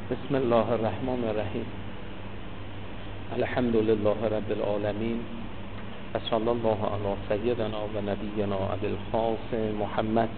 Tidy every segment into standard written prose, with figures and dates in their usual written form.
بسم الله الرحمن الرحیم. الحمد لله رب العالمین و صلی الله علی سیدنا و نبینا ابی القاسم محمد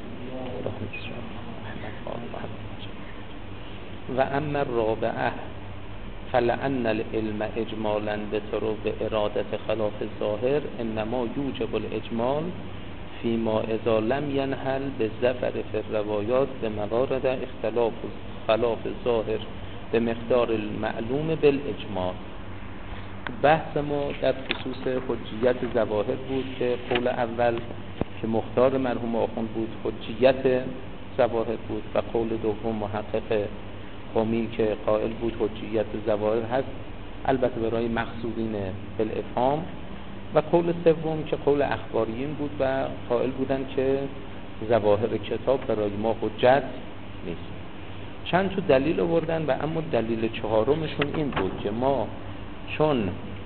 و اما الرابعه فلأن العلم اجمالا بطرق ارادت خلاف الظاهر انما یوجب الاجمال فيما اذا لم ينحل بالظفر في الروايات بموارد اختلاف خلاف الظاهر به مقدار المعلوم بالاجمال. بحث ما در خصوص حجیت ظواهر بود که قول اول که مختار مرحوم آخوند بود حجیت ظواهر بود و قول دوم محقق قمی که قائل بود حجیت ظواهر هست، البته برای مقصودین بالافهام، و قول سوم که قول اخباریین بود و قائل بودن که ظواهر کتاب برای ما حجت نیست. چند تا دلیل آوردن و اما دلیل چهارمشون این بود که ما چون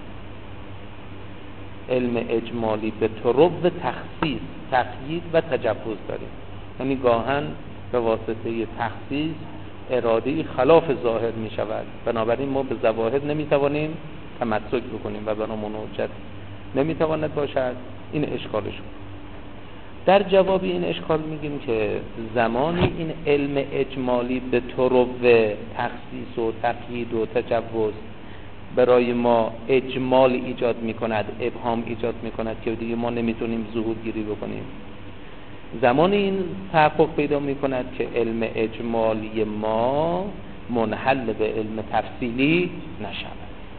علم اجمالی به طرق تخصیص، تقیید و تجوز داریم، یعنی گاهن به واسطه تخصیص اراده خلاف ظاهر می شود، بنابراین ما به ظواهر نمی توانیم تمسک بکنیم و برامون حجت نمی تواند باشد. این اشکالشون. در جواب این اشکال میگیم که زمانی این علم اجمالی به طرق تخصیص و تقیید و تجوز برای ما اجمال ایجاد میکند، ابهام ایجاد میکند که دیگه ما نمیتونیم ظهور گیری بکنیم، زمانی این تحقق پیدا میکند که علم اجمالی ما منحل به علم تفصیلی نشود.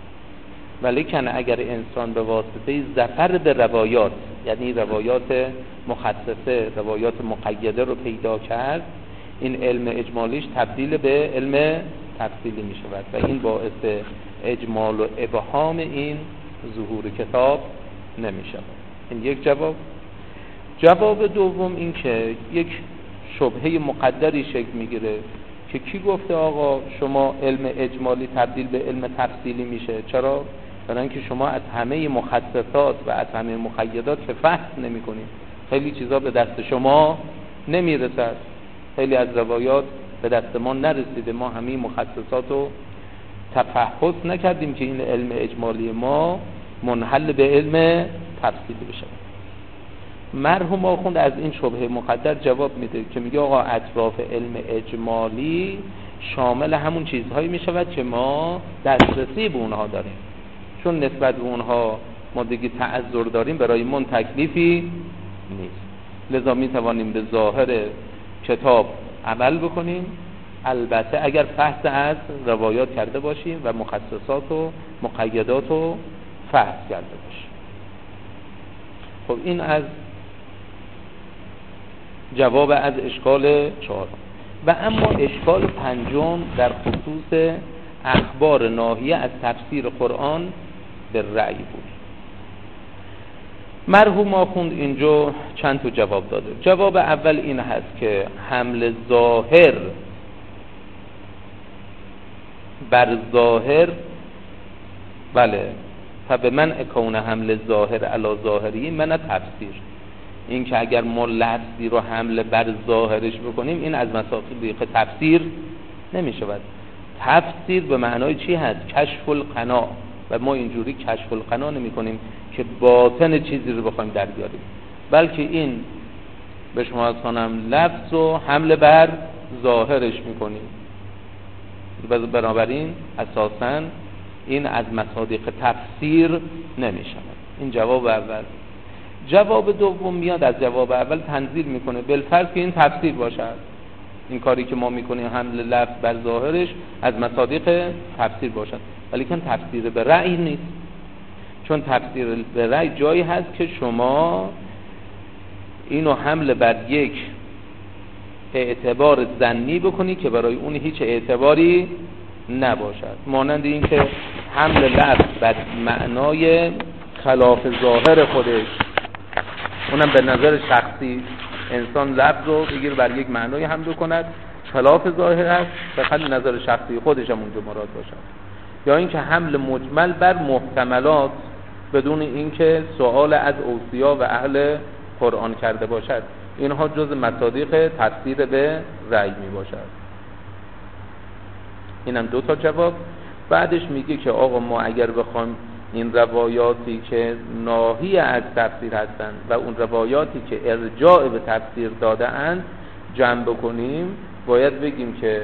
ولیکن اگر انسان به واسطه ظفر به روایات، یعنی روایات مخصصه، روایات مقیده رو پیدا کرد، این علم اجمالیش تبدیل به علم تفصیلی می شود و این باعث اجمال و ابهام این ظهور کتاب نمی شود. این یک جواب. جواب دوم این که یک شبهه مقدری شکل می گیره که کی گفته آقا شما علم اجمالی تبدیل به علم تفصیلی میشه؟ چرا؟ برای اینکه شما از همه مخصصات و از همه مقیدات که فحص نمی کنید. خیلی چیزا به دست شما نمی رسد، خیلی از روایات به دست ما نرسیده، ما همه مخصصات رو تفحص نکردیم که این علم اجمالی ما منحل به علم تفصیلی بشه. مرحوم آخوند از این شبهه مقدر جواب میده که میگه آقا اطراف علم اجمالی شامل همون چیزهایی میشود که ما دسترسی به اونها داریم، چون نسبت به اونها ما دیگه تعذر داریم، برای من تکلیفی نیست، لذا میتوانیم به ظاهر کتاب عمل بکنیم، البته اگر فحص از روایات کرده باشیم و مخصصات و مقیدات رو فحص کرده باشیم. خب این از جواب از اشکال چهارم. و اما اشکال پنجم در خصوص اخبار ناهیه از تفسیر قرآن به رأی بود. مرحوم آخوند اینجا چند تا جواب داده. جواب اول این هست که حمل ظاهر بر ظاهر، بله، فبه من اکون حمل ظاهر علی ظاهری من تفسیر، این که اگر ما لفظی رو حمل بر ظاهرش بکنیم این از مصادیق تفسیر نمی شود. تفسیر به معنای چی هست؟ کشف القنا، و ما اینجوری کشف القنا نمی کنیم که باطن چیزی رو بخوایم در بیاریم، بلکه این به شما کنم لفظ رو حمل بر ظاهرش می کنیم. بنابراین اساساً این از مصادیق تفسیر نمی شود. این جواب اول. جواب دوم میاد از جواب اول تنزیل میکنه، بالفرض که این تفسیر باشد، این کاری که ما میکنیم حمل لفظ بر ظاهرش از مصادیق تفسیر باشد، ولی که تفسیر به رأی نیست، چون تفسیر به رأی جایی هست که شما اینو حمل بر یک اعتبار ظنی بکنی که برای اون هیچ اعتباری نباشد، مانند این که حمل لفظ بر معنای خلاف ظاهر خودش، اونم به نظر شخصی انسان لفظ رو بگیر بر یک معنای حمل کند خلاف ظاهر است، به خاطر نظر شخصی خودش هم اونجا مراد باشد، یا اینکه حمل مجمل بر محتملات بدون اینکه سوال از اوصیا و اهل قرآن کرده باشد، اینها جز مصادیق تفسیر به رأی می باشد. اینم 2 تا جواب. بعدش میگه که آقا ما اگر بخوایم این روایاتی که ناهی از تفسیر هستند و اون روایاتی که ارجاع به تفسیر داده اند جمع بکنیم، باید بگیم که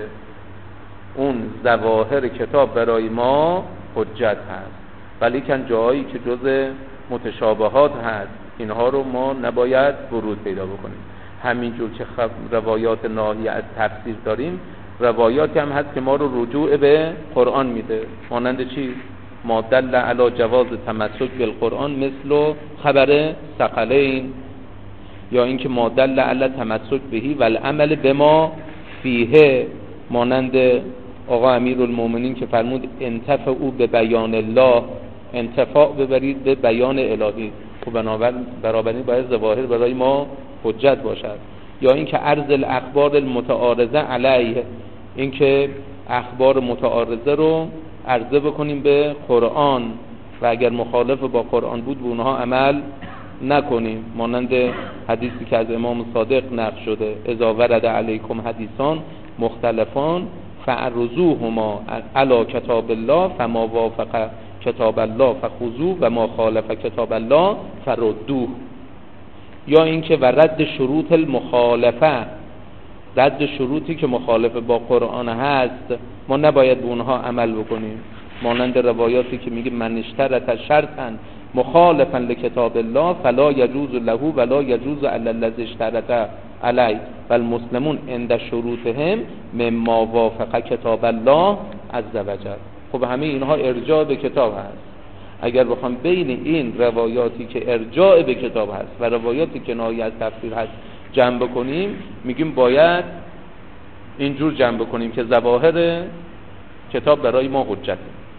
اون ظواهر کتاب برای ما حجت هست، ولی کن جایی که جز متشابهات هست اینها رو ما نباید ورود پیدا بکنیم. همینجور که روایات ناهی از تفسیر داریم، روایاتی هم هست که ما رو رجوع به قرآن میده، مانند چی؟ ما دل علی جواز تمسک بالقرآن مثل خبر ثقلین، یا اینکه ما دل علی تمسک بهی و العمل بما فیه، مانند آقا امیرالمومنین که فرمود انتفعوا به بیان الله، انتفاع ببرید به بیان الهی. خب بنابراین باید ظواهر برای ما حجت باشد. یا اینکه عرض الاخبار المتعارضه علیه، اینکه اخبار متعارضه رو عرضه بکنیم به قرآن و اگر مخالف با قرآن بود به اونها عمل نکنیم، مانند حدیثی که از امام صادق نقل شده اذا ورد علیکم حدیثان مختلفان فعرضوهما علی کتاب الله فما وافق کتاب الله فخذوه و ما خالف کتاب الله فردوه. یا اینکه و رد شروط المخالفه، رد شروطی که مخالف با قرآن هست ما نباید به اونها عمل بکنیم، مانند روایاتی که میگه من اشترط شرطا مخالفا لکتاب الله فلا یجوز له ولا یجوز علی الذی اشترط علی و المسلمون عند شروطهم مما وافق کتاب الله عز وجل. خب همه اینها ارجاع به کتاب هست. اگر بخوام بین این روایاتی که ارجاع به کتاب هست و روایاتی که ناهی از تفسیر هست جمع بکنیم، میگیم باید اینجور جمع بکنیم که ظواهر کتاب برای ما حجته،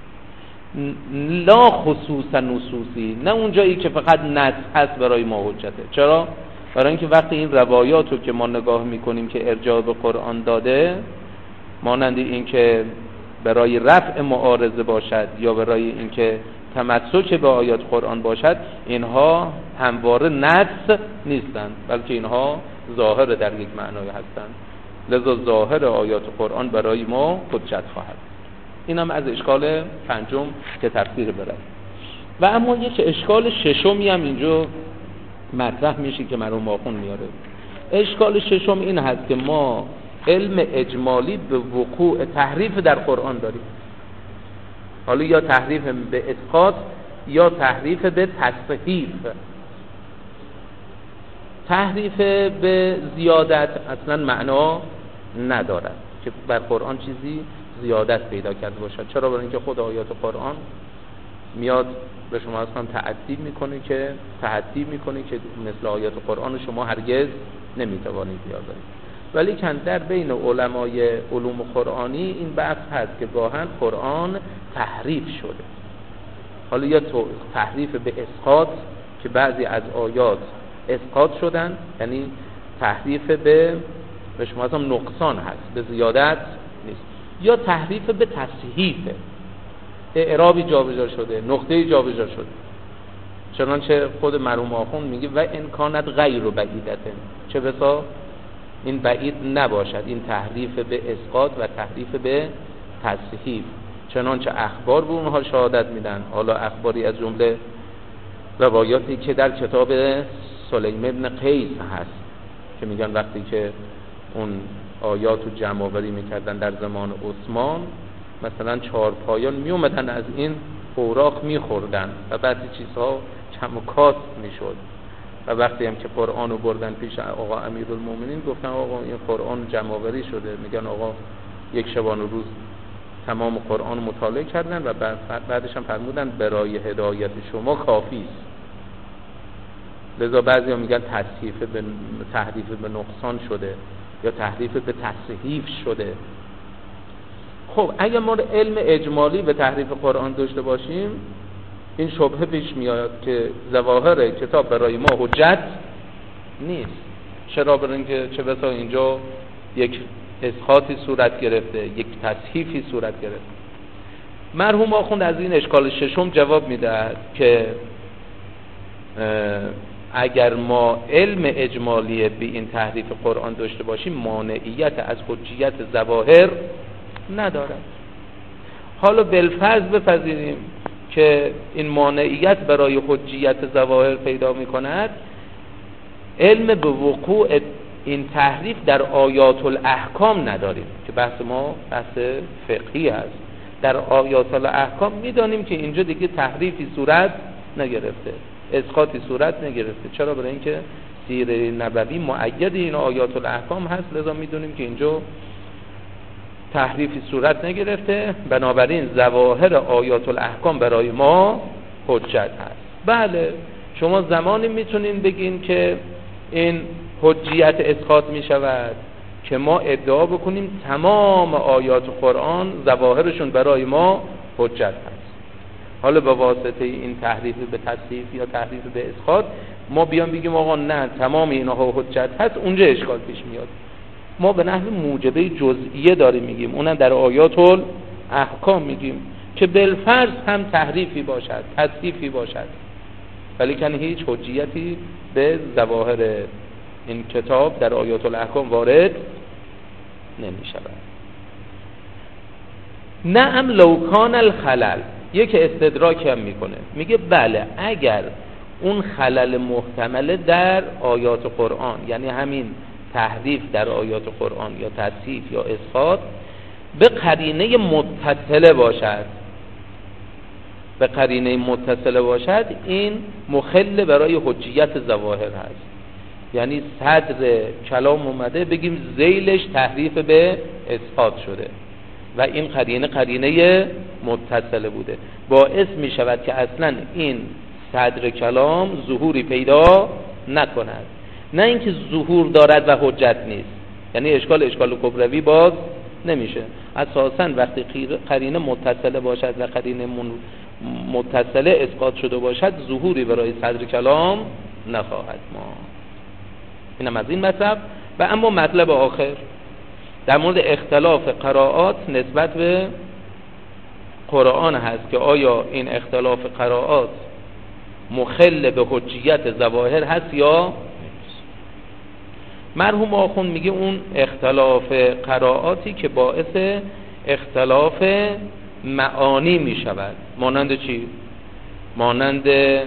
لا خصوصا نصوصی، نه اونجایی که فقط نص هست برای ما حجته. چرا؟ برای اینکه وقتی این روایات رو که ما نگاه میکنیم که ارجاع به قرآن داده، مانند این که برای رفع معارضه باشد یا برای این که تمسک به آیات قرآن باشد، اینها همواره نص نیستند، بلکه اینها ظاهر در یک معنای هستند. لذا ظاهر آیات قرآن برای ما حجت خواهد. این هم از اشکال پنجم که تفسیر برد. و اما یک اشکال ششمی هم اینجا مطرح میشه که مرحوم آخوند میاره. اشکال ششم این هست که ما علم اجمالی به وقوع تحریف در قرآن داریم، حالا یا تحریف به اسقاط یا تحریف به تصحیف. تحریف به زیادت اصلا معنا ندارد که بر قرآن چیزی زیادت پیدا کرده باشد. چرا؟ برای اینکه خود آیات قرآن میاد به شما اصلا تحدی میکنه که مثل آیات قرآن شما هرگز نمیتوانید بیاورید. ولی کن در بین علمای علوم قرآنی این بحث هست که گاهن قرآن تحریف شده، حالا یا تحریف به اسقاط که بعضی از آیات اسقاط شدن، یعنی تحریف به شما اصلا نقصان هست، به زیادت نیست، یا تحریف به تصحیف، اعرابی جابجا شده، نقطه‌ای جابجا شده. چنانچه خود مرحوم آخوند میگه و ان کانت غیر بعیدة، چه بسا این بعید نباشد این تحریف به اسقاط و تحریف به تصحیف، چنانچه اخبار به اونها شهادت میدن. حالا اخباری از جمله روایاتی که در کتاب سلیم ابن قیس هست که میگن وقتی که اون آیاتو جمع آوری میکردن در زمان عثمان، مثلا 4 پایان میومدن از این اوراق میخوردن و بعضی چیزها کم و کاست میشد. و وقتی هم که قرآن رو بردن پیش آقا امیرالمومنین گفتن آقا این قرآن جمع آوری شده، میگن آقا یک شبانه روز تمام قرآن مطالعه کردن و بعدش هم فرمودن برای هدایت شما کافی است. لذا بعضی هم میگن تحریف به نقصان شده یا تحریف به تصحیف شده. خب اگر ما علم اجمالی به تحریف قرآن داشته باشیم، این شبهه پیش میاد که ظواهر کتاب برای ما حجت نیست. چرا؟ برای اینکه چه بسا اینجا یک اسقاطی صورت گرفته، یک تصحیفی صورت گرفته. مرحوم آخوند از این اشکال ششم جواب میدهد که اگر ما علم اجمالی به این تحریف قرآن داشته باشیم، مانعیت از حجیت ظواهر ندارد. حالا بالفرض بپذیریم که این مانعیت برای حجیت ظواهر پیدا می‌کند، علم به وقوع این تحریف در آیات الاحکام نداریم که بحث ما بحث فقهی است. در آیات الاحکام می‌دانیم که اینجا دیگه تحریفی صورت نگرفته، اسقاطی صورت نگرفته. چرا؟ برای اینکه سیره نبوی مؤید این آیات الاحکام هست، لذا می‌دونیم که اینجا تحریفی صورت نگرفته، بنابراین ظواهر آیات الاحکام برای ما حجت هست. بله، شما زمانی میتونین بگین که این حجیت اسقاط میشود که ما ادعا بکنیم تمام آیات قرآن ظواهرشون برای ما حجت هست. حالا به واسطه این تحریف به تصحیف یا تحریف به اسقاط ما بیان بگیم آقا نه تمام اینها حجت هست، اونجا اشکال پیش میاد. ما به نحو موجبه جزئیه داریم میگیم، اونم در آیات الاحکام میگیم که بالفرض هم تحریفی باشد، تصحیفی باشد، ولی که هیچ حجیتی به ظواهر این کتاب در آیات الاحکام وارد نمیشود. نعم لو کان الخلل، یک استدراک هم میکنه، میگه بله اگر اون خلل محتمل در آیات قرآن، یعنی همین تحریف در آیات قرآن یا تصحیف یا اسقاط، به قرینه متصله باشد، به قرینه متصله باشد، این مخل برای حجیت ظواهر هست. یعنی صدر کلام اومده بگیم ذیلش تحریف به اسقاط شده و این قرینه متصله بوده، باعث می شود که اصلا این صدر کلام ظهوری پیدا نکند، نه اینکه ظهور دارد و حجت نیست. یعنی اشکال کبروی باز نمیشه. اساساً وقتی قرینه متصله باشد و قرینه متصله اسقاط شده باشد، ظهوری برای صدر کلام نخواهد ما. اینم از این مطلب. و اما مطلب آخر در مورد اختلاف قرائات نسبت به قرآن هست که آیا این اختلاف قرائات مخل به حجیت ظواهر هست یا مرحوم آخوند میگه اون اختلاف قرائاتی که باعث اختلاف معانی میشود. مانند چی؟ مانند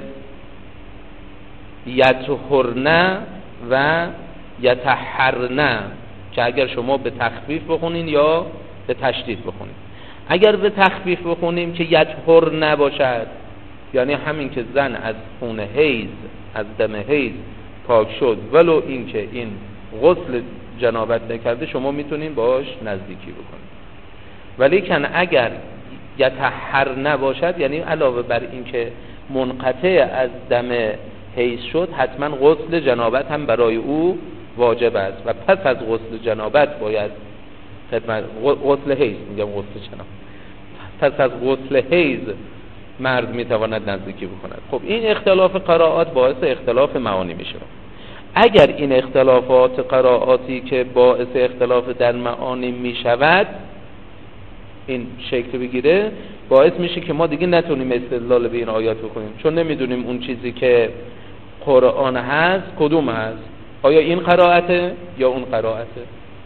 یطهرن و یطهرن که اگر شما به تخفیف بخونین یا به تشدید بخونین. اگر به تخفیف بخونیم که یطهرن باشد، یعنی همین که زن از خون حیض، از دم حیض پاک شد ولو این که این غسل جنابت نکرده، شما میتونین باش نزدیکی بکنید. ولی کن اگر یطهرن باشد، یعنی علاوه بر این که منقطع از دم حیض شد، حتما غسل جنابت هم برای او واجب است و پس از غسل جنابت باید غسل حیض، میگم غسل جنابت، پس از غسل حیض مرد میتواند نزدیکی بکند. خب این اختلاف قرائات باعث اختلاف معانی میشه. اگر این اختلافات قرائاتی که باعث اختلاف در معانی میشود این شکل بگیره، باعث میشه که ما دیگه نتونیم استدلال به این آیات بکنیم، چون نمیدونیم اون چیزی که قرآن هست کدوم هست، آیا این قرائته یا اون قرائته.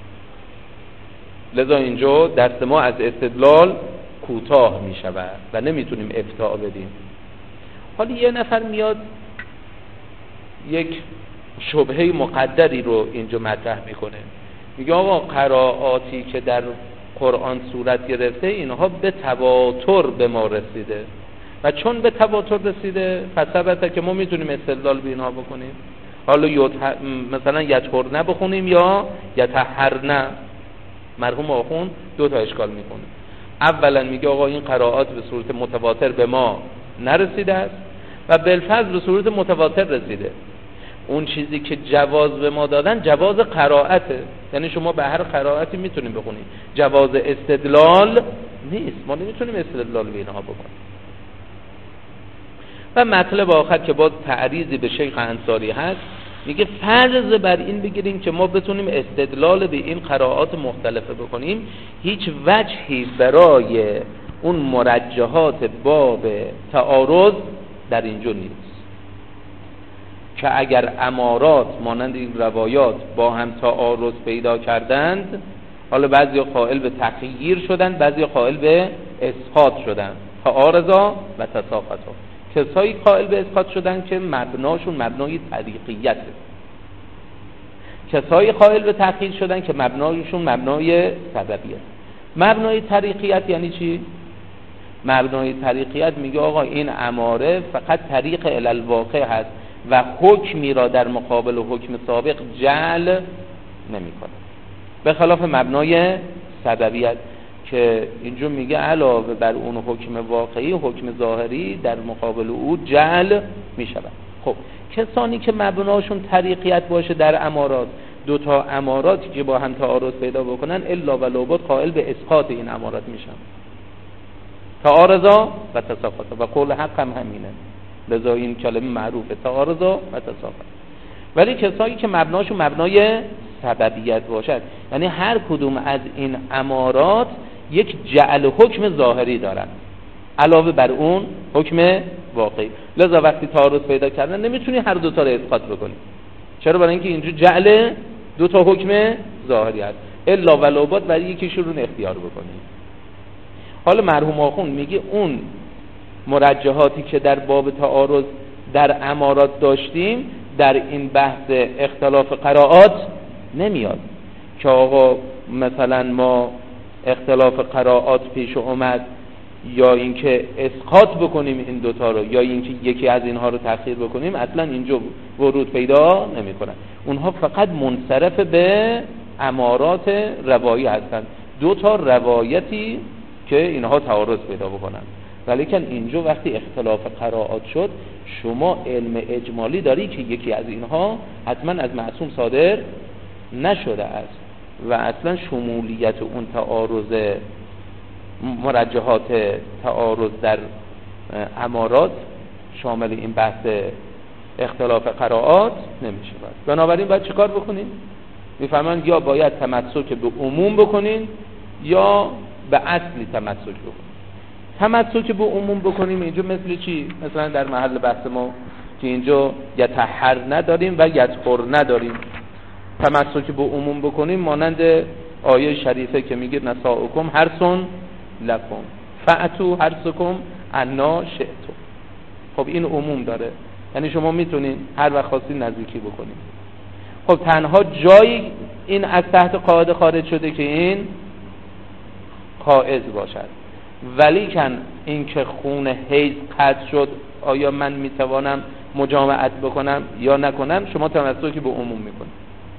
لذا اینجا دست ما از استدلال کوتاه می شود و نمیتونیم افتاء بدیم. حالا یه نفر میاد یک شبهه مقدری رو اینجا مطرح میکنه، میگه آقا قرائاتی که در قرآن صورت گرفته اینها به تواتر به ما رسیده و چون به تواتر رسیده فثبته که ما میتونیم استدلال به اینها بکنیم. حالا مثلا یطهرن بخونیم یا یطهرن، مرحوم آخوند دو تا اشکال میکنه. اولا میگه آقا این قرائات به صورت متواتر به ما نرسیده است و بالفرض به صورت متواتر رسیده. اون چیزی که جواز به ما دادن جواز قرائته، یعنی شما به هر قرائتی میتونیم بخونیم، جواز استدلال نیست، ما نمیتونیم استدلال به اینها بکنیم. و مطلب آخر که باز تعریضی به شیخ انصاری هست، میگه فرض بر این بگیریم که ما بتونیم استدلال به این قرائات مختلفه بکنیم، هیچ وجهی برای اون مرجحات باب تعارض در اینجا نیست که اگر امارات مانند این روایات با هم تعارض پیدا کردند، حالا بعضی قائل به تغییر شدند، بعضی قائل به اسقاط شدن، تعارضا و تساقطا. کسایی قائل به اسقاط شدن که مبناشون مبنای طریقیته، کسایی قائل به تأخیر شدن که مبنایشون مبنای سببیه. مبنای طریقیت یعنی چی؟ مبنای طریقیت میگه آقا این اماره فقط طریق الالواقع هست و حکمی را در مقابل حکم سابق جعل نمیکنه، به خلاف مبنای سببیت که اینجا میگه علاوه بر اون حکم واقعی حکم ظاهری در مقابل او جعل میشود. خب کسانی که مبناشون طریقیت باشه در امارات، دو تا اماراتی که با هم تعارض پیدا بکنن الا و لابد قائل به اسقاط این امارات میشن، تعارضا و تساقطا، و قول حق هم همینه، لذا این کلمه معروفه، تعارضا و تساقطا. ولی کسایی که مبناشون مبنای سببیت باشد، یعنی هر کدوم از این امارات یک جعل حکم ظاهری دارن علاوه بر اون حکم واقعی، لذا وقتی تعارض پیدا کردن نمیتونی هر دو تا رو اسقاط بکنی. چرا؟ برای اینکه اینجا جعل دو تا حکم ظاهری هست، الا و لابد برای یکیشون رو اختیار بکنی. حالا مرحوم آخوند میگه اون مرجحاتی که در باب تعارض در امارات داشتیم در این بحث اختلاف قرائات نمیاد که آقا مثلا ما اختلاف قرائات پیش اومد یا اینکه اسقاط بکنیم این دوتا رو یا اینکه یکی از اینها رو تأخیر بکنیم، اصلا اینجا ورود پیدا نمیکنن. اونها فقط منصرف به امارات روایی هستند، دو تا روایتی که اینها تعارض پیدا بکنن. ولیکن اینجا وقتی اختلاف قرائات شد شما علم اجمالی داری که یکی از اینها حتما از معصوم صادر نشده است و اصلا شمولیت اون تعارض مرجحات تعارض در امارات شامل این بحث اختلاف قرائات نمیشه. بنابراین باید چیکار بکنین؟ میفهمن یا باید تمسک به عموم بکنین یا به اصلی تمسک بکنین. تمسک به عموم بکنیم اینجا مثل چی؟ مثلا در محل بحث ما که اینجا یطهر نداریم و یطهر نداریم، تمسک به عموم بکنیم مانند آیه شریفه که میگه نساؤکم حرث لکم فأتوا حرثکم انا شئتم. خب این عموم داره، یعنی شما میتونین هر وقت خواستین نزدیکی بکنین. خب تنها جایی این از تحت قاعده خارج شده که این حائض باشد، ولیکن این که خون حیض قطع شد آیا من میتوانم مجامعت بکنم یا نکنم؟ شما تمسک به عموم میکنید،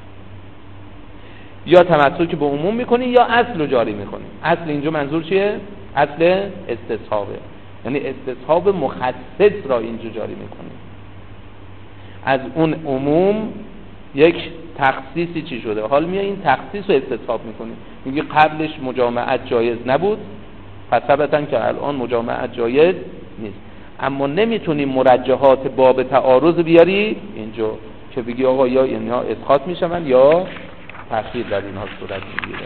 یا تمسک به عموم میکنید یا اصل رو جاری میکنید. اصل اینجا منظور چیه؟ اصل استصحابه، یعنی استصحاب مخصص را اینجا جاری میکنید. از اون عموم یک تخصیصی چی شده، حال میای این تخصیص رو استصحاب میکنید، میگه قبلش مجامعت جایز نبود پس ثبتن که الان مجامعت جایز نیست، اما نمیتونی مرجحات باب تعارض بیاری اینجا که بگی آقا یا اینها اسقاط میشون یا تأخیر در اینها صورت میگیره.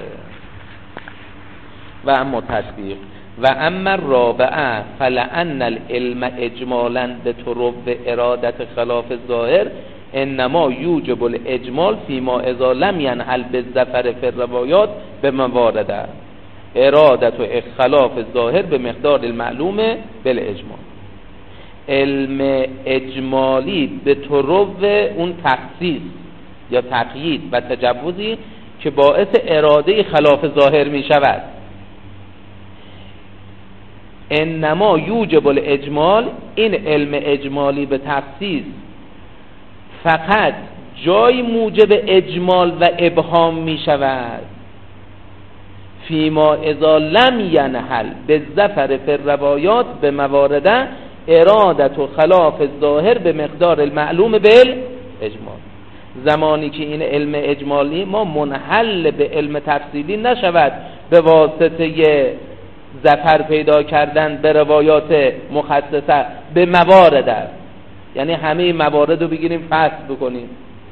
و اما تطبیق و اما رابعه فلأن العلم اجمالا بطرق ارادت خلاف الظاهر انما یوجب الاجمال فيما اذا لم ينحل بالظفر في الروايات بموارده ارادت و خلاف الظاهر به مقدار المعلوم بالاجمال. علم اجمالی به طرق اون تخصیص یا تقیید و تجوزی که باعث اراده خلاف ظاهر می شود. انما یوجب الاجمال، این علم اجمالی به تخصیص فقط جای موجب اجمال و ابهام می شود فیما اذا لم ینحل بالظفر فی الروایات به موارده ارادت و خلاف الظاهر به مقدار المعلوم بالاجمال. زمانی که این علم اجمالی ما منحل به علم تفصیلی نشود به واسطه ظفر پیدا کردن به روایات مخصصه به موارده، یعنی همه موارد رو بگیریم فصل بکنیم.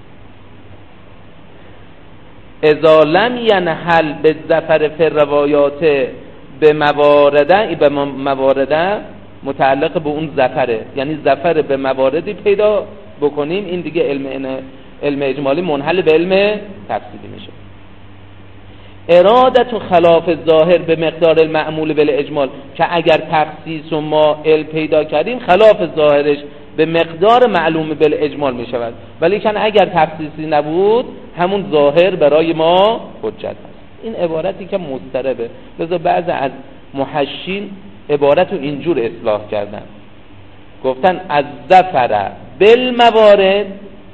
اذا لم ینحل بالظفر فی الروایات به موارده متعلق به اون ظفره، یعنی ظفر به مواردی پیدا بکنیم، این دیگه علم اجمالی منحل به علم تفصیلی میشه. ارادت و خلاف ظاهر به مقدار المعمول بالاجمال، که اگر تخصیص و مائل پیدا کردیم خلاف ظاهرش به مقدار معلوم بالاجمال می شود، ولی که اگر تخصیصی نبود همون ظاهر برای ما حجت است. این عبارتی که مضطربه، لذا بعض از محشین عبارت رو اینجور اصلاح کردن، گفتن از ظفر بالموارد،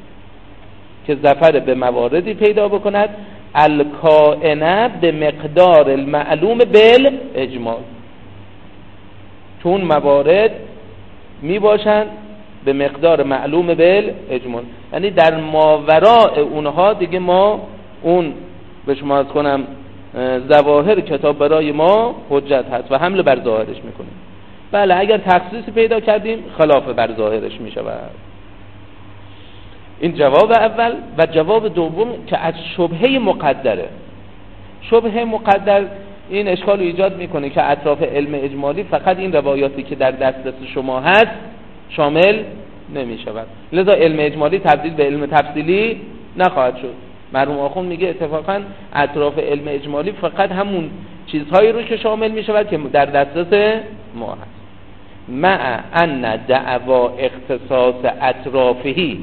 که ظفر به مواردی پیدا بکند، الکائنه به مقدار المعلوم بالاجمال، چون موارد می باشند به مقدار معلوم بالاجمال، یعنی در ماوراء اونها دیگه ما اون به شما از کنم ظواهر کتاب برای ما حجت هست و حمل بر ظاهرش میکنیم. بله اگر تخصیصی پیدا کردیم خلاف بر ظاهرش میشود. این جواب اول. و جواب دوم که از شبهه مقدره. شبهه مقدر این اشکال ایجاد میکنه که اطراف علم اجمالی فقط این روایاتی که در دسترس شما هست شامل نمیشود، لذا علم اجمالی تبدیل به علم تفصیلی نخواهد شد. مرحوم آخوند میگه اتفاقا اطراف علم اجمالی فقط همون چیزهایی رو که شامل میشود که در دسترس ما هست. مع ان دعوا اختصاص اطرافهی.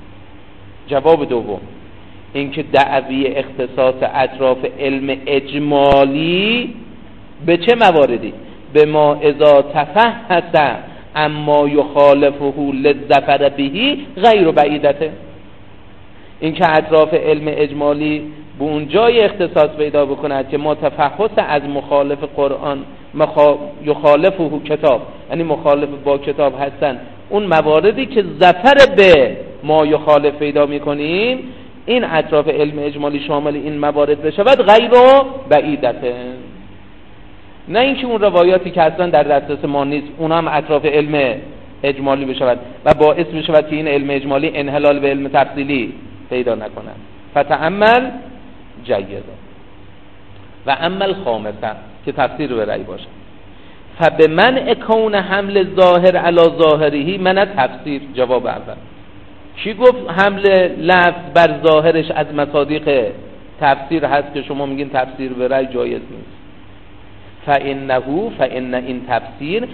جواب دوم این که دعوی اختصاص اطراف علم اجمالی به چه مواردی؟ به ما اذا تفحص اما یخالفه للظفر بهی غیر بعیدته. این که اطراف علم اجمالی به اون جای اختصاص پیدا بکند که ما تفحص از مخالف قرآن یخالفه کتاب، یعنی مخالف با کتاب هستن، اون مواردی که ظفر به ما یخالف پیدا میکنیم، این اطراف علم اجمالی شامل این موارد بشود غیر بعیدته. نه اینکه اون روایاتی که اصلا در دسترس ما نیست اون هم اطراف علم اجمالی بشود و باعث بشود که این علم اجمالی انحلال به علم تفصیلی پیدا نکنند. فتأمل جیدا. و عمل خامسه که تفسیر به رأی باشد، فبمنع کون حمل ظاهر علی ظاهره من تفسیر. جواب اول کی گفت حمل لفظ بر ظاهرش از مصادیق تفسیر هست که شما میگین تفسیر به رأی جایز نیست؟ فإن این تفسیر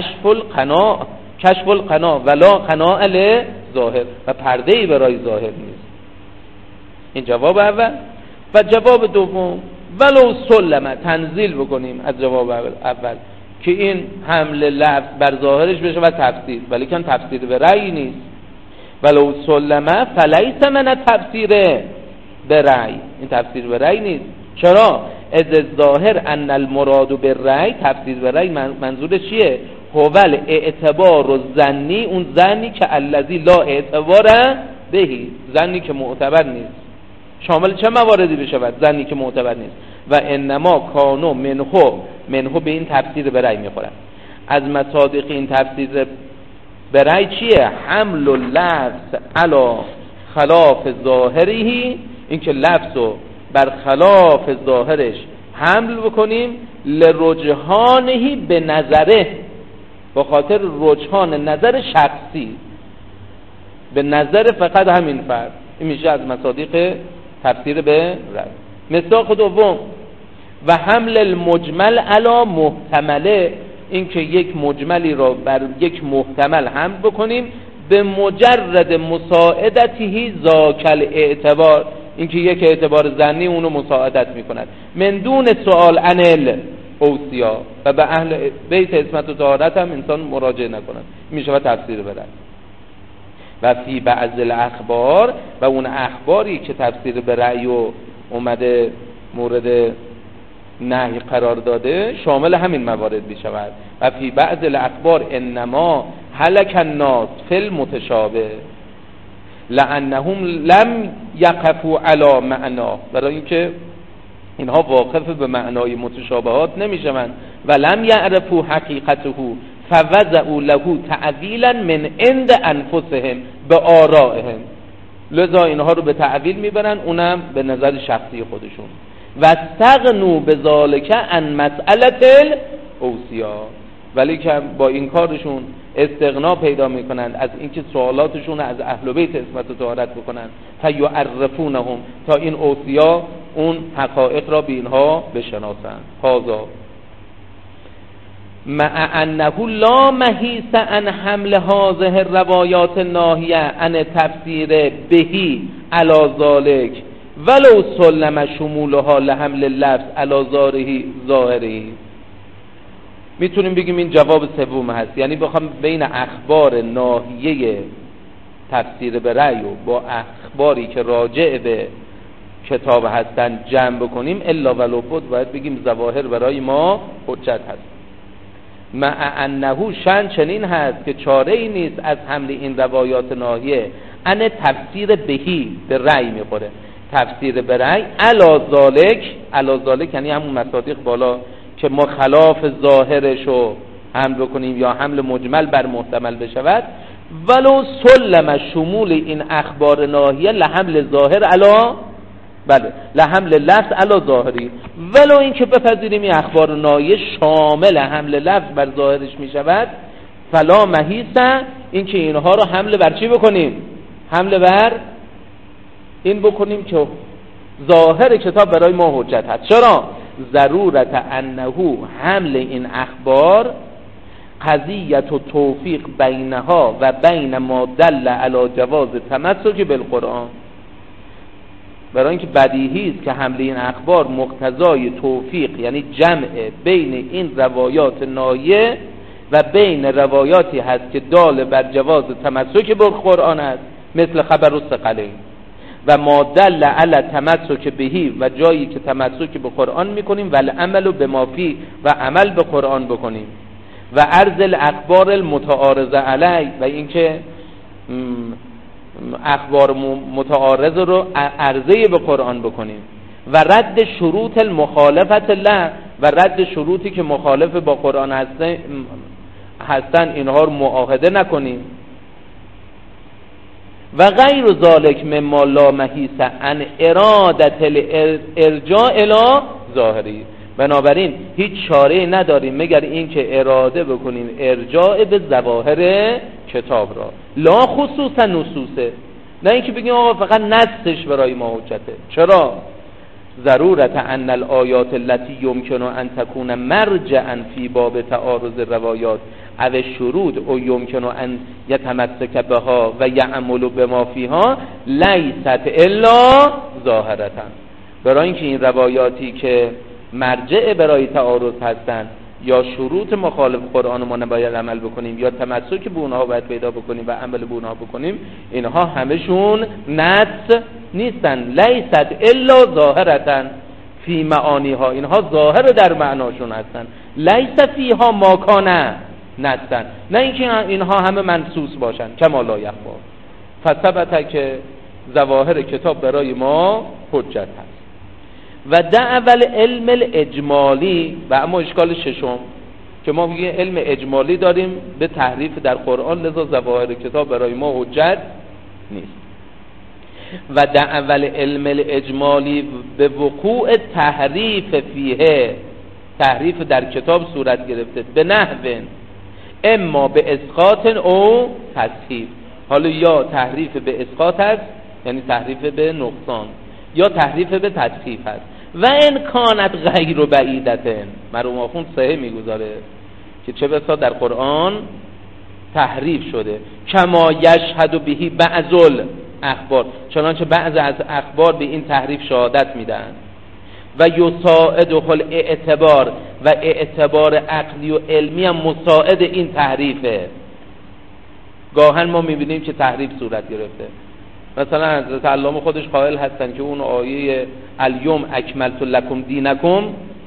کشف القناع ولا قناع لظاهر، و پرده‌ای برای ظاهر نیست. این جواب اول. و جواب دوم ولو سلمه، تنزیل بکنیم از جواب اول که این حمل لفظ بر ظاهرش بشه و تفسیر، ولی که تفسیر به رأی نیست. ولو سلمه فلیس من تفسیر به رأی، این تفسیر به رأی نیست. چرا؟ از ظاهر ان المراد بالرأی، تفسیر به رأی منظور چیه؟ هوال اعتبار و ظنی، اون ظنی که الذی لا اعتبار بهی، ظنی که معتبر نیست. شامل چه مواردی بشود؟ ظنی که معتبر نیست. و انما کانو منهو به این تفسیر به رأی میخورد. از مصادیق این تفسیر به رأی چیه؟ حمل اللفظ علی خلاف ظاهری، این که لفظو بر خلاف ظاهرش حمل بکنیم، لرجحانهی به نظره، با خاطر رجحان نظر شخصی، به نظر فقط همین فرد. این میشه از مصادیق تفسیر به رأی. مصداق دوم و حمل المجمل علی محتمله، این که یک مجملی را بر یک محتمل حمل بکنیم، به مجرد مساعدته ذاکل اعتبار، این که یک اعتبار ظنی اونو مساعدت میکند، من دون سؤال عن الاوصیا، و به اهل بیت عصمت و طهارت هم انسان مراجعه نکند. میشه تفسیر بدن. و فی بعض الاخبار، و اون اخباری که تفسیر به رأی و اومده مورد نهی قرار داده شامل همین موارد می شود. و فی بعض الاخبار انما هلک الناس فی المتشابه لانهم لم یقفوا علی معنا، برای اینکه اینها واقف به معنای متشابهات نمیشوند. و لم یعرفوا حقیقته فوضعوا له تعویلا من عند انفسهم به آرائهم، لذا اینها رو به تعویل میبرن، اونم به نظر شخصی خودشون. و استغنوا بذالک عن مسئله الاوصیا، ولی که با این کارشون استغنا پیدا میکنند از اینکه سوالاتشون از اهل بیت عصمت و طهارت بکنند، فیعرفونهم، تا این اوصیا اون حقایق را به اینها بشناسند. هذا مع انه لا محیص عن حمل هذه الروایات الناهیه عن تفسیر بهی علی ذلک ولو سلم شمولها لحمل اللفظ علی ظاهره. میتونیم بگیم این جواب سوم هست، یعنی بخوام بین اخبار ناهیه تفسیر به رأی و با اخباری که راجع به کتاب هستن جمع بکنیم، الا ولو بود باید بگیم ظواهر برای ما حجت هست. مع انه شأن چنین هست که چاره ای نیست از حمل این روایات ناهیه ان تفسیر بهی به رأی میخوره، تفسیر به رأی علی ذالک یعنی همون مصادیق بالا که ما خلاف ظاهرشو حمل بکنیم یا حمل مجمل بر محتمل بشود، ولو سلم شمول این اخبار ناهیه لحمل ظاهر لحمل لفظ علی ظاهری، ولو این که بپذیریم این اخبار ناهیه شامل حمل لفظ بر ظاهرش می شود، فلا محیص، این که اینها رو حمل بر چی بکنیم؟ حمل بر این بکنیم که ظاهر کتاب برای ما حجت هست. چرا؟ ضرورت انه حمل این اخبار قضیت و توفیق بینها و بین ما دل علی جواز تمسک بالقرآن، برای اینکه بدیهی است که حمل این اخبار مقتضای توفیق یعنی جمع بین این روایات ناهیه و بین روایاتی هست که دال بر جواز تمسک بالقرآن است، مثل خبر الثقلین، و ما دل علی تمسک بهی و جایی که تمسک به قرآن میکنیم و العمل به ما فی و عمل به قرآن بکنیم، و عرض الاخبار المتعارضه علی، و اینکه اخبار متعارض رو عرضه به قرآن بکنیم، و رد شروط المخالفت له، و رد شروطی که مخالف با قرآن هستن اینها رو معاهده نکنیم، و غیر ذالک مما لا محیص عن ارادت الارجاء الی ظاهری. بنابراین هیچ چاره نداریم مگر این که اراده بکنیم ارجاع به ظواهر کتاب را، لا خصوصا نصوصه، نه اینکه بگیم آقا فقط نصش برای ما حجته. چرا؟ ضرورت ان الآیات التي يمكن ان تكون مرجعا في باب تعارض الروایات او شروط او يمكن ان يتمسك بها و يعمل بما فيها ليست الا ظاهرة. برای اینکه این روایاتی که مرجع برای تعارض هستند یا شروط مخالف قرآن ما نباید عمل بکنیم یا تمسک به اونها باید پیدا بکنیم و عمل به اونها بکنیم، اینها همشون نص نیستن. لیست الا ظاهرتن فی معانیها، اینها ظاهر در معناشون هستن. لیست فیها ماکانه نستن، نه اینکه اینها همه منصوص باشن. کما لا یخفی، فثبت که ظواهر کتاب برای ما حجت هست. و دعوال علم الاجمالی، و اما اشکال ششم که ما میگیم علم اجمالی داریم به تحریف در قرآن، لذا ظواهر کتاب برای ما حجت نیست. و دعوال علم الاجمالی به وقوع تحریف فیه، تحریف در کتاب صورت گرفته به نحو اما به اسقاط او تصحیح، حالا یا تحریف به اسقاط است یعنی تحریف به نقصان، یا تحریف به تصحیح است. و ان کانت غیر بعیدتن، مرحوم آخوند صحیح میگذاره که چه بسا در قرآن تحریف شده. کما یشهد بهی بعض الاخبار، چنانچه بعض از اخبار به این تحریف شهادت میدن. و یساعده الاعتبار، و اعتبار عقلی و علمی هم مساعد این تحریفه. گاهن ما میبینیم که تحریف صورت گرفته، مثلا حضرت علامه خودش قائل هستن که اون آیه الیوم اکملت لکم دینکم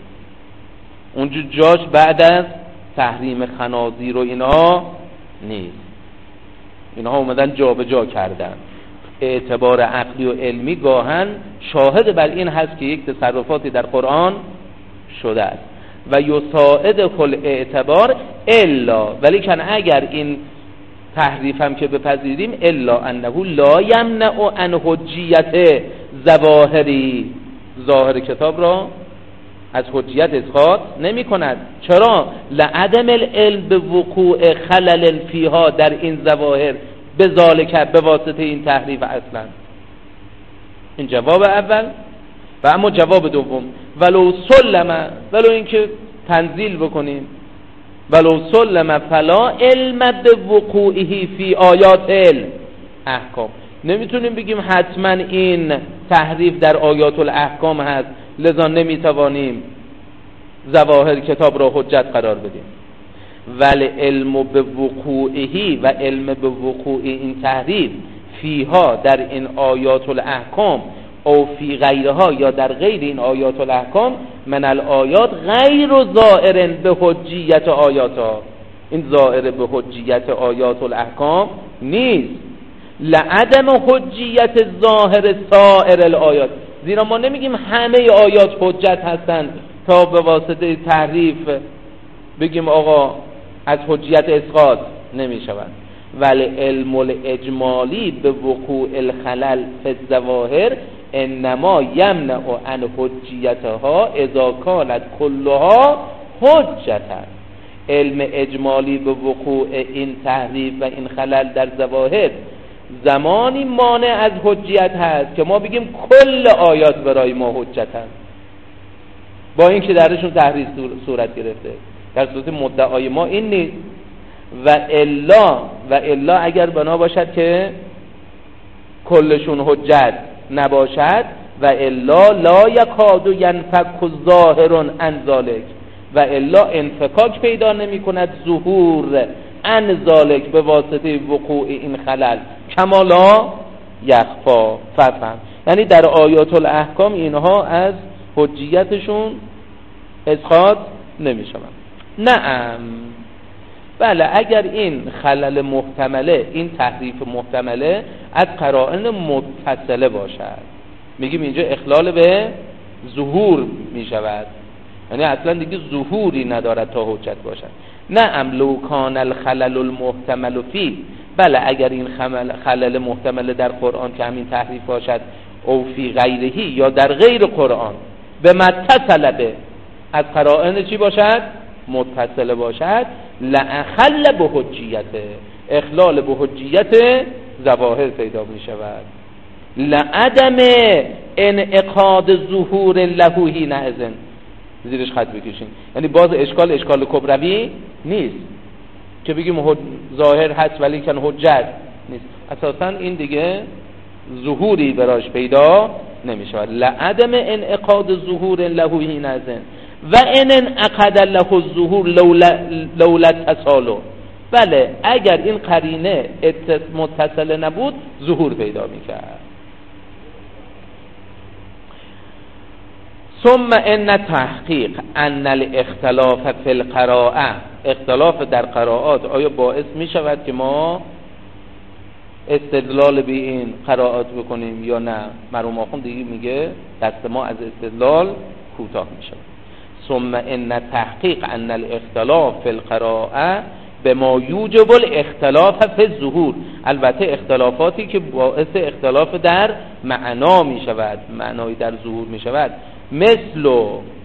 اونجا جاش بعد از تحریم خنازیر و اینها نیست، اینها اومدن جا به جا کردن. اعتبار عقلی و علمی گاهن شاهد بر این هست که یک تصرفاتی در قرآن شده است. و یساعد کل اعتبار الا، ولیکن اگر این تحریف هم که بپذیریم، الا انه لا یمنع عن حجیت ظواهری، ظاهر کتاب را از حجیت اسقاط نمی کند. چرا؟ لعدم العلم به وقوع خلل فیها در این ظواهر به ذالک به واسطه این تحریف اصلا. این جواب اول. و اما جواب دوم ولو سلم، ولو اینکه تنزیل بکنیم ولو سلم فلا علم به وقوعه فی آیات الاحکام، نمیتونیم بگیم حتما این تحریف در آیات الاحکام هست لذا نمیتوانیم ظواهر کتاب را حجت قرار بدیم. ولی علم به وقوعه و علم به وقوع این تحریف فیها در این آیات الاحکام او فی غیرها یا در غیر این آیات الاحکام من الآیات غیر ظاهر به حجیت آیاتها، این ظاهر به حجیت آیات الاحکام نیست. لعدم حجیت ظاهر سائر الآیات، زیرا ما نمیگیم همه آیات حجت هستند تا به واسطه تحریف بگیم آقا از حجیت اسقاط نمیشوند. ولی علم الاجمالی به وقوع الخلل فی الظواهر انما یمنع عن حجیتها اذا کانت کلها حجتا. علم اجمالی به وقوع این تحریف و این خلل در ظواهر زمانی مانع از حجیت هست که ما بگیم کل آیات برای ما حجتن، با اینکه درشون تحریف صورت گرفته. در صورت مدعای ما این نیست. و الا اگر بنا باشد که کلشون حجت نباشد و الا لا یکاد ینفک ظاهر عن ذلک، و الا انفکاک پیدا نمی کند ظهور عن ذلک به واسطه وقوع این خلل کما لا یخفا فهم. یعنی در آیات الاحکام اینها از حجیتشون اسقاط نمی شوند. نعم، بله، اگر این خلل محتمله، این تحریف محتمله از قرائن متصله باشد، میگیم اینجا اخلال به ظهور می شود، یعنی اصلا دیگه ظهوری ندارد تا حجت باشد. نعم لو کان الخلل المحتمل فی، بله اگر این خلل محتمل در قرآن که همین تحریف باشد او فی غیرهی یا در غیر قرآن به متصل به از قرائن چی باشد؟ متصل باشد، لأخل به حجیت، اخلال به حجیت ظواهر پیدا می شود. لعدم انعقاد ظهور لهوهی نعزن، زیرش خط بکشین، یعنی باز اشکال کبروی نیست که بگیم ظاهر هست ولی کن حجت نیست، اساسا این دیگه ظهوری براش پیدا نمی شود. لعدم انعقاد ظهور لهوهی نعزن و ان انعقد له الظهور لولا التصالح، بله اگر این قرینه متصل نبود ظهور پیدا میکرد. ثم ان تحقیق ان الاختلاف فی القراءه، اختلاف در قراءات آیا باعث میشود که ما استدلال به این قراءات بکنیم یا نه؟ مرحوم آخوند دیگه میگه دست ما از استدلال کوتاه میشه. ثم ان تحقیق ان الاختلاف فی القراءه بما یوجب الاختلاف فی الظهور، البته اختلافاتی که باعث اختلاف در معنا می شود، معنایی در ظهور می شود، مثل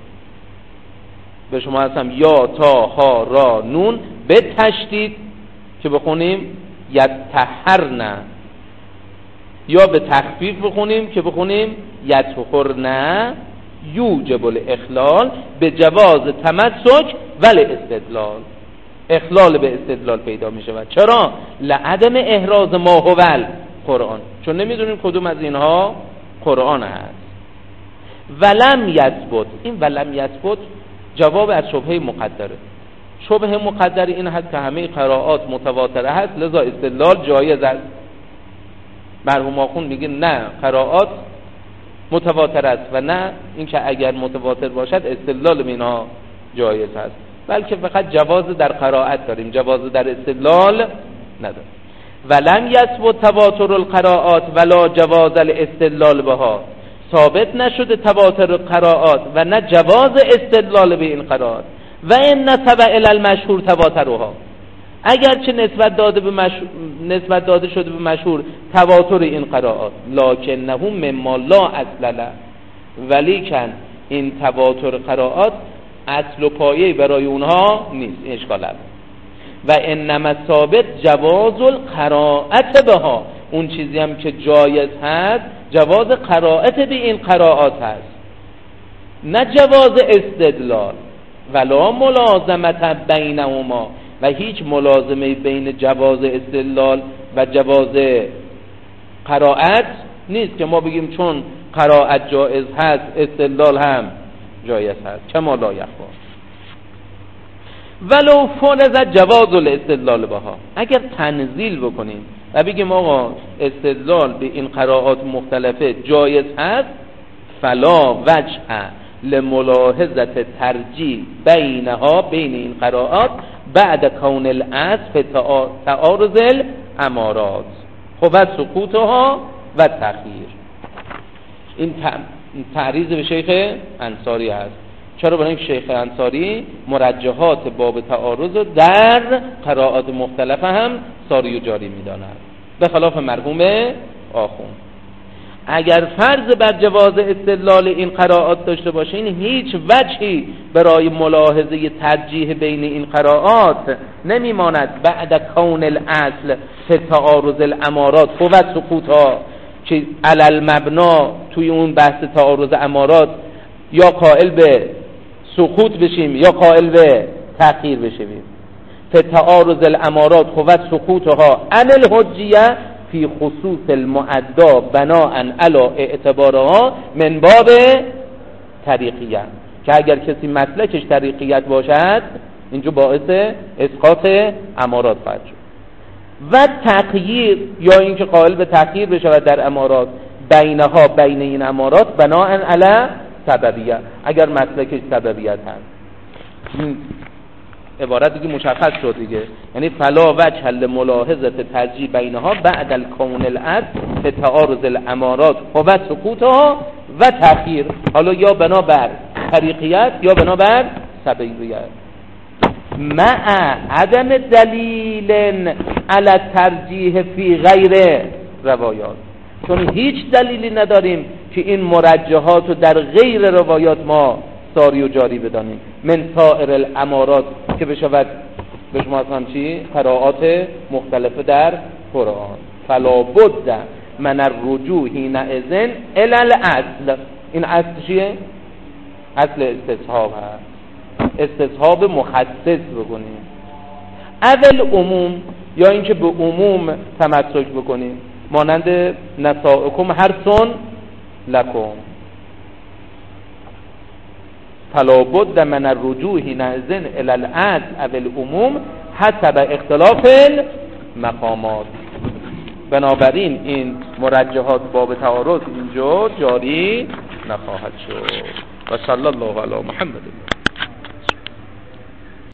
به شما هستم یا تا ها را نون به تشدید که بخونیم یتطهرن، یا به تخفیف بخونیم که بخونیم یطهرن، یوجب الاخلال به جواز تمسک ولی استدلال، اخلال به استدلال پیدا می شود. چرا؟ لعدم احراز ما هو قرآن، چون نمیدونیم کدوم از اینها قرآن هست. ولم یثبت، این ولم یثبت جواب از شبهه مقدره. شبهه مقدر این هست که همه قراءات متواتره هست لذا استدلال جایز است. مرحوم آخوند میگه نه، قراءات متواتر است و نه اینکه اگر متواتر باشد استدلال به اینها جایز است، بلکه فقط جواز در قراءت داریم، جواز در استدلال نداریم. ولم یثبت تواتر القراءات ولا جواز الاستدلال بها، ثابت نشده تواتر قراءات و نه جواز استدلال به این قراءات. و ان نسب الی المشهور تواترها، اگرچه نسبت داده شده به مشهور تواتر این قراءات، لکنه مما لا اصل له، ولیکن این تواتر قرائات اصل و پایه برای اونها نیست، اشکال هست. و انما ثابت جواز القراءت بها، اون چیزی هم که جایز هست جواز قرائت به این قرائات هست، نه جواز استدلال. ولا ملازمت بینهما، و هیچ ملازمه بین جواز استدلال و جواز قرائت نیست که ما بگیم چون قرائت جایز هست استدلال هم جایز هست. کما لا یخفی ولو فرض جواز الاستدلال بها، اگر تنزیل بکنیم و بگیم آقا استدلال به این قرائات مختلفه جایز هست، فلا وجه لملاحظه ترجیح بینها، بین این قرائات بعد کون الاصل تعارض الامارات خب سقوطها و تخییر. این تعریض به شیخ انصاری هست. چرا؟ برای اینکه شیخ انصاری مرجحات باب تعارض رو در قرائات مختلفه هم ساری و جاری می‌داند، به خلاف مرحوم آخوند. اگر فرض بر جواز استدلال این قرائات داشته باشین، هیچ وجهی برای ملاحظه ترجیح بین این قرائات نمیماند بعد کون الاصل فی تعارض الامارات و سقوطها، که علل مبنا توی اون بحث تعارض امارات یا قائل به سقوط بشیم یا قائل به تأخیر بشیم. فی تعارض الامارات و سقوطها عن الحجیه فی خصوص المعدا بناء علی اعتبارها من باب طریقیت، که اگر کسی مسلکش طریقیت باشد اینجا باعث اسقاط امارات خواهد شد. و تغییر، یا اینکه قائل به تغییر بشود در امارات بینها، بین این امارات بناء علی سببیت، اگر مسلکش سببیت هست. این عبارت دیگه مشخص شد دیگه، یعنی فلا وجه لملاحظه ترجیح بینها بعد الکون الاصل به تعارض الامارات و سقوطها و تأخیر، حالا یا بنابر طریقیت یا بنابر سببیت، مع عدم دلیل علی ترجیح فی غیر روایات، چون هیچ دلیلی نداریم که این مرجحات رو در غیر روایات ما ساری و جاری بدانیم، من سائر الامارات که بشود به شما هم چی؟ قرائات مختلفه در قرآن. فلا بد من الرجوع حینئذ الی الاصل. این اصل چیه؟ اصل استصحاب هست، استصحاب مخصص بکنیم. اول عموم، یا اینکه به عموم تمسک بکنیم، مانند نسائکم حرث لکم. فلا بد من الرجوع حینئذ الی الاصل او العموم حسب اختلاف المقامات. بنابراین این مرجحات باب تعارض اینجا جاری نخواهد شد. و صلی الله علی محمد.